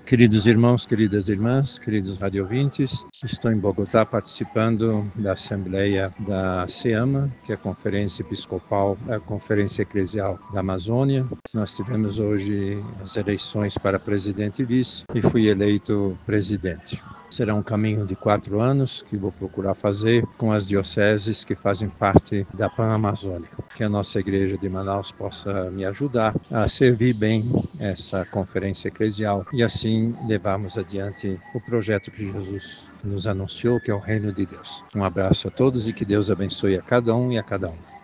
Queridos irmãos, queridas irmãs, queridos radiovintes, estou em Bogotá participando da Assembleia da SEAMA, que é a Conferência Episcopal, a Conferência Eclesial da Amazônia. Nós tivemos hoje as eleições para presidente e vice e fui eleito presidente. Será um caminho de 4 anos que vou procurar fazer com as dioceses que fazem parte da Pan-Amazônia. Que a nossa igreja de Manaus possa me ajudar a servir bem essa conferência eclesial e assim levarmos adiante o projeto que Jesus nos anunciou, que é o Reino de Deus. Um abraço a todos e que Deus abençoe a cada um e a cada uma.